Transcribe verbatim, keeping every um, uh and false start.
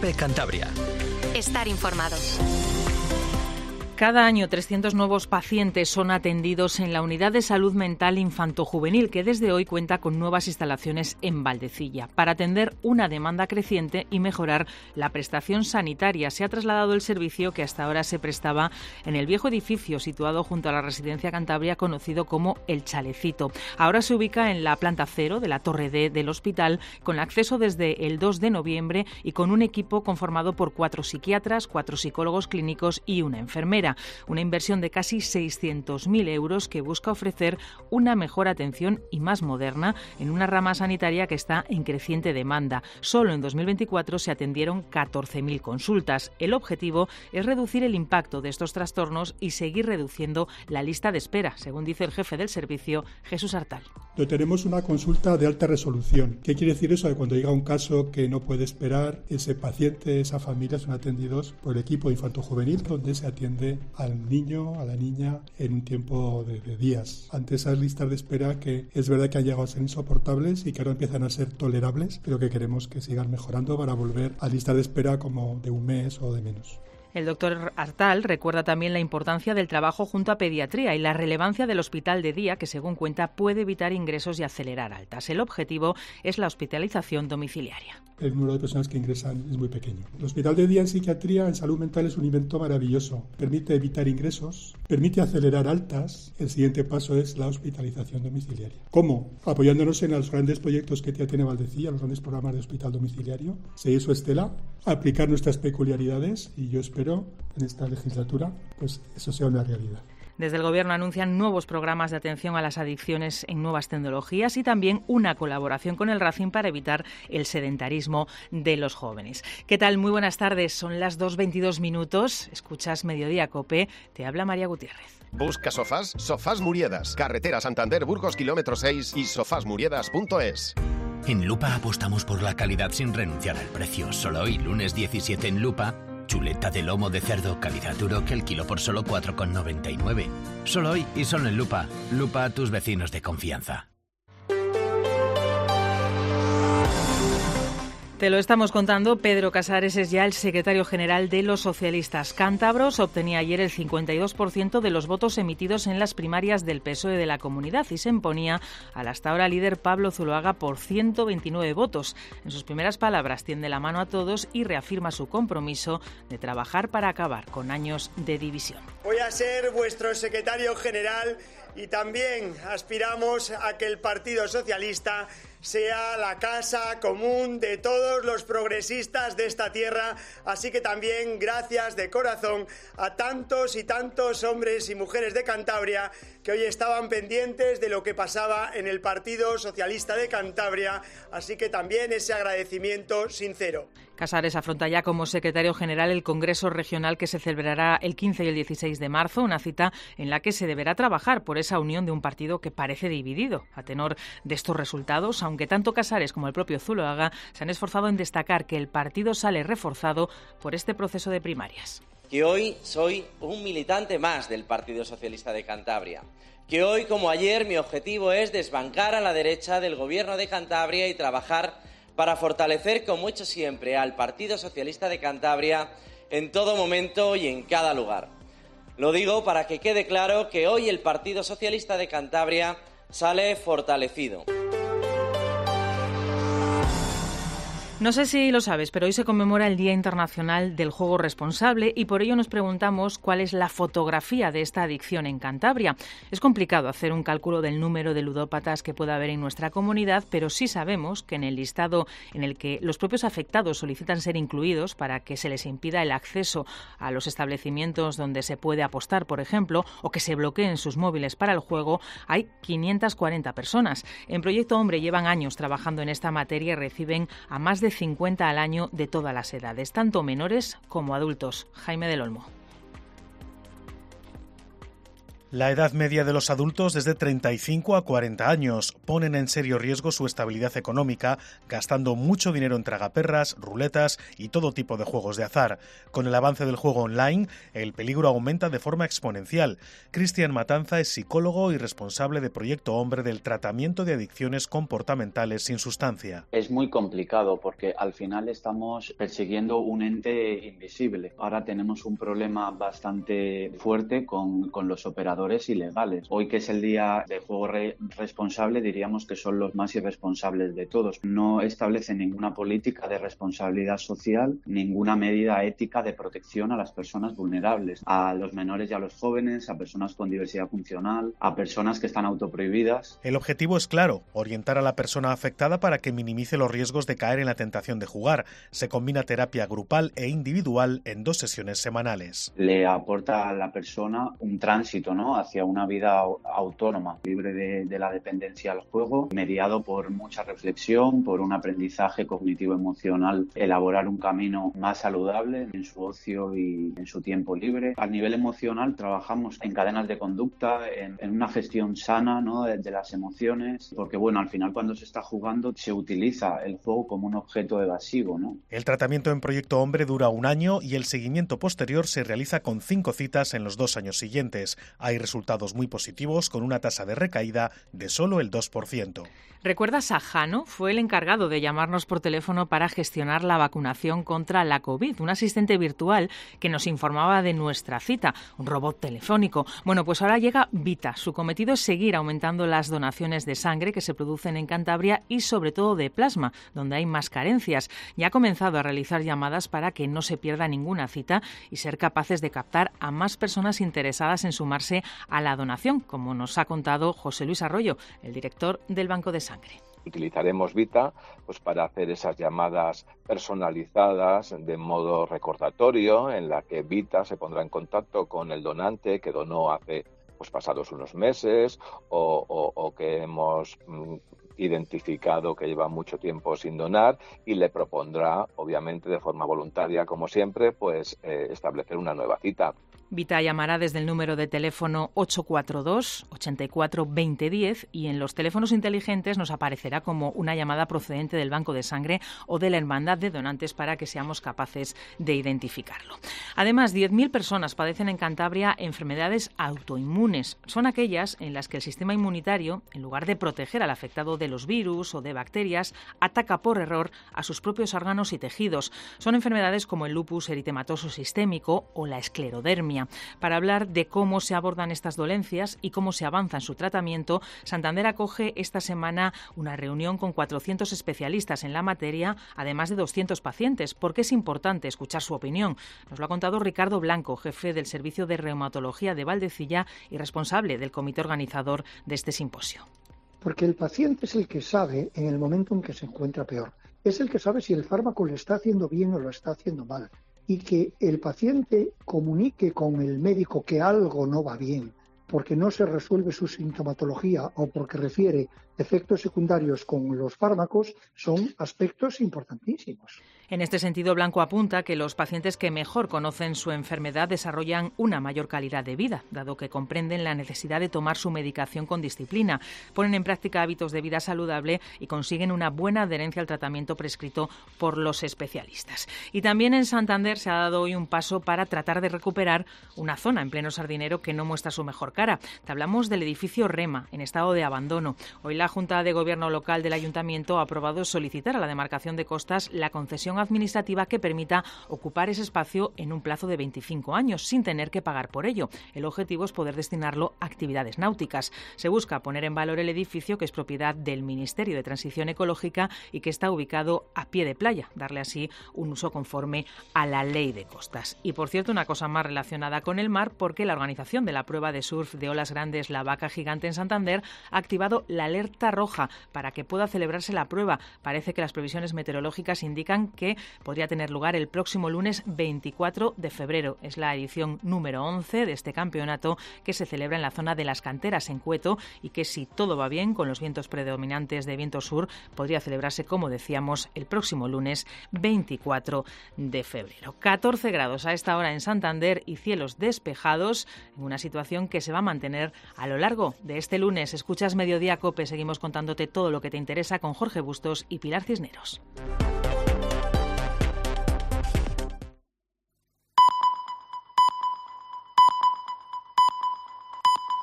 COPE Cantabria. Estar informado. Cada año trescientos nuevos pacientes son atendidos en la Unidad de Salud Mental Infantojuvenil, que desde hoy cuenta con nuevas instalaciones en Valdecilla. Para atender una demanda creciente y mejorar la prestación sanitaria, se ha trasladado el servicio que hasta ahora se prestaba en el viejo edificio situado junto a la Residencia Cantabria, conocido como El Chalecito. Ahora se ubica en la planta cero de la Torre D del hospital, con acceso desde el dos de noviembre y con un equipo conformado por cuatro psiquiatras, cuatro psicólogos clínicos y una enfermera. Una inversión de casi seiscientos mil euros que busca ofrecer una mejor atención y más moderna en una rama sanitaria que está en creciente demanda. Solo en dos mil veinticuatro se atendieron catorce mil consultas. El objetivo es reducir el impacto de estos trastornos y seguir reduciendo la lista de espera, según dice el jefe del servicio, Jesús Artal. Tenemos una consulta de alta resolución. ¿Qué quiere decir eso? Que cuando llega un caso que no puede esperar, ese paciente, esa familia son atendidos por el equipo infantojuvenil, donde se atiende al niño, a la niña, en un tiempo de, de días. Ante esas listas de espera que es verdad que han llegado a ser insoportables y que ahora empiezan a ser tolerables, pero que queremos que sigan mejorando para volver a listas de espera como de un mes o de menos. El doctor Artal recuerda también la importancia del trabajo junto a pediatría y la relevancia del hospital de día, que según cuenta puede evitar ingresos y acelerar altas. El objetivo es la hospitalización domiciliaria. El número de personas que ingresan es muy pequeño. El hospital de día en psiquiatría, en salud mental, es un invento maravilloso. Permite evitar ingresos, permite acelerar altas. El siguiente paso es la hospitalización domiciliaria. ¿Cómo? Apoyándonos en los grandes proyectos que ya tiene Valdecilla, los grandes programas de hospital domiciliario, seguir su estela, aplicar nuestras peculiaridades y yo espero en esta legislatura pues eso sea una realidad. Desde el Gobierno anuncian nuevos programas de atención a las adicciones en nuevas tecnologías y también una colaboración con el Racing para evitar el sedentarismo de los jóvenes. ¿Qué tal? Muy buenas tardes. Son las dos veintidós minutos. Escuchas Mediodía Cope. Te habla María Gutiérrez. Busca sofás, Sofás Muriedas. Carretera Santander, Burgos, kilómetro seis y sofás muriedas punto es. En Lupa apostamos por la calidad sin renunciar al precio. Solo hoy, lunes diecisiete en Lupa, chuleta de lomo de cerdo calidad duro que el kilo por solo cuatro con noventa y nueve. Solo hoy y solo en Lupa. Lupa, tus vecinos de confianza. Te lo estamos contando, Pedro Casares es ya el secretario general de los socialistas cántabros. Obtenía ayer el cincuenta y dos por ciento de los votos emitidos en las primarias del P S O E de la comunidad y se imponía al hasta ahora líder Pablo Zuloaga por ciento veintinueve votos. En sus primeras palabras tiende la mano a todos y reafirma su compromiso de trabajar para acabar con años de división. Voy a ser vuestro secretario general y también aspiramos a que el Partido Socialista sea la casa común de todos los progresistas de esta tierra, así que también gracias de corazón a tantos y tantos hombres y mujeres de Cantabria que hoy estaban pendientes de lo que pasaba en el Partido Socialista de Cantabria, así que también ese agradecimiento sincero. Casares afronta ya como secretario general el Congreso Regional que se celebrará el quince y el dieciséis de marzo, una cita en la que se deberá trabajar por esa unión de un partido que parece dividido. A tenor de estos resultados, aunque tanto Casares como el propio Zuloaga se han esforzado en destacar que el partido sale reforzado por este proceso de primarias. Que hoy soy un militante más del Partido Socialista de Cantabria. Que hoy, como ayer, mi objetivo es desbancar a la derecha del Gobierno de Cantabria y trabajar para fortalecer, como he hecho siempre, al Partido Socialista de Cantabria en todo momento y en cada lugar. Lo digo para que quede claro que hoy el Partido Socialista de Cantabria sale fortalecido. No sé si lo sabes, pero hoy se conmemora el Día Internacional del Juego Responsable y por ello nos preguntamos cuál es la fotografía de esta adicción en Cantabria. Es complicado hacer un cálculo del número de ludópatas que pueda haber en nuestra comunidad, pero sí sabemos que en el listado en el que los propios afectados solicitan ser incluidos para que se les impida el acceso a los establecimientos donde se puede apostar, por ejemplo, o que se bloqueen sus móviles para el juego, hay quinientas cuarenta personas. En Proyecto Hombre llevan años trabajando en esta materia y reciben a más de cincuenta al año de todas las edades, tanto menores como adultos. Jaime del Olmo. La edad media de los adultos es de treinta y cinco a cuarenta años. Ponen en serio riesgo su estabilidad económica, gastando mucho dinero en tragaperras, ruletas y todo tipo de juegos de azar. Con el avance del juego online, el peligro aumenta de forma exponencial. Cristian Matanza es psicólogo y responsable de Proyecto Hombre del tratamiento de adicciones comportamentales sin sustancia. Es muy complicado porque al final estamos persiguiendo un ente invisible. Ahora tenemos un problema bastante fuerte con, con los operadores ilegales. Hoy, que es el día de juego re- responsable, diríamos que son los más irresponsables de todos. No establecen ninguna política de responsabilidad social, ninguna medida ética de protección a las personas vulnerables, a los menores y a los jóvenes, a personas con diversidad funcional, a personas que están autoprohibidas. El objetivo es claro, orientar a la persona afectada para que minimice los riesgos de caer en la tentación de jugar. Se combina terapia grupal e individual en dos sesiones semanales. Le aporta a la persona un tránsito, ¿no?, hacia una vida autónoma, libre de, de la dependencia al juego, mediado por mucha reflexión, por un aprendizaje cognitivo-emocional, elaborar un camino más saludable en su ocio y en su tiempo libre. A nivel emocional trabajamos en cadenas de conducta, en, en una gestión sana, ¿no?, de, de las emociones, porque bueno, al final cuando se está jugando se utiliza el juego como un objeto evasivo, ¿no? El tratamiento en Proyecto Hombre dura un año y el seguimiento posterior se realiza con cinco citas en los dos años siguientes. Hay resultados muy positivos con una tasa de recaída de solo el dos por ciento. ¿Recuerdas a Jano? Fue el encargado de llamarnos por teléfono para gestionar la vacunación contra la COVID, un asistente virtual que nos informaba de nuestra cita, un robot telefónico. Bueno, pues ahora llega Vita. Su cometido es seguir aumentando las donaciones de sangre que se producen en Cantabria y sobre todo de plasma, donde hay más carencias. Ya ha comenzado a realizar llamadas para que no se pierda ninguna cita y ser capaces de captar a más personas interesadas en sumarse a la donación, como nos ha contado José Luis Arroyo, el director del Banco de Sangre. Utilizaremos Vita pues para hacer esas llamadas personalizadas de modo recordatorio, en la que Vita se pondrá en contacto con el donante que donó hace pues pasados unos meses o, o, o que hemos mm, identificado que lleva mucho tiempo sin donar, y le propondrá, obviamente de forma voluntaria como siempre, pues eh, establecer una nueva cita. Vita llamará desde el número de teléfono ocho cuatro dos, ochenta y cuatro, veinte diez y en los teléfonos inteligentes nos aparecerá como una llamada procedente del Banco de Sangre o de la Hermandad de Donantes para que seamos capaces de identificarlo. Además, diez mil personas padecen en Cantabria enfermedades autoinmunes. Son aquellas en las que el sistema inmunitario, en lugar de proteger al afectado de los virus o de bacterias, ataca por error a sus propios órganos y tejidos. Son enfermedades como el lupus eritematoso sistémico o la esclerodermia. Para hablar de cómo se abordan estas dolencias y cómo se avanza en su tratamiento, Santander acoge esta semana una reunión con cuatrocientos especialistas en la materia, además de doscientos pacientes, porque es importante escuchar su opinión. Nos lo ha contado Ricardo Blanco, jefe del Servicio de Reumatología de Valdecilla y responsable del comité organizador de este simposio. Porque el paciente es el que sabe en el momento en que se encuentra peor. Es el que sabe si el fármaco le está haciendo bien o lo está haciendo mal. Y que el paciente comunique con el médico que algo no va bien, porque no se resuelve su sintomatología o porque refiere efectos secundarios con los fármacos, son aspectos importantísimos. En este sentido, Blanco apunta que los pacientes que mejor conocen su enfermedad desarrollan una mayor calidad de vida, dado que comprenden la necesidad de tomar su medicación con disciplina, ponen en práctica hábitos de vida saludable y consiguen una buena adherencia al tratamiento prescrito por los especialistas. Y también en Santander se ha dado hoy un paso para tratar de recuperar una zona en pleno Sardinero que no muestra su mejor cara. Te hablamos del edificio Rema, en estado de abandono. Hoy la Junta de Gobierno local del Ayuntamiento ha aprobado solicitar a la demarcación de costas la concesión administrativa que permita ocupar ese espacio en un plazo de veinticinco años sin tener que pagar por ello. El objetivo es poder destinarlo a actividades náuticas. Se busca poner en valor el edificio, que es propiedad del Ministerio de Transición Ecológica y que está ubicado a pie de playa, darle así un uso conforme a la ley de costas. Y por cierto, una cosa más relacionada con el mar, porque la organización de la prueba de surf de olas grandes La Vaca Gigante en Santander ha activado la alerta alerta roja para que pueda celebrarse la prueba. Parece que las previsiones meteorológicas indican que podría tener lugar el próximo lunes veinticuatro de febrero. Es la edición número once de este campeonato que se celebra en la zona de las Canteras, en Cueto, y que, si todo va bien, con los vientos predominantes de viento sur, podría celebrarse, como decíamos, el próximo lunes veinticuatro de febrero. catorce grados a esta hora en Santander y cielos despejados, en una situación que se va a mantener a lo largo de este lunes. Escuchas Mediodía COPE, seguimos contándote todo lo que te interesa con Jorge Bustos y Pilar Cisneros.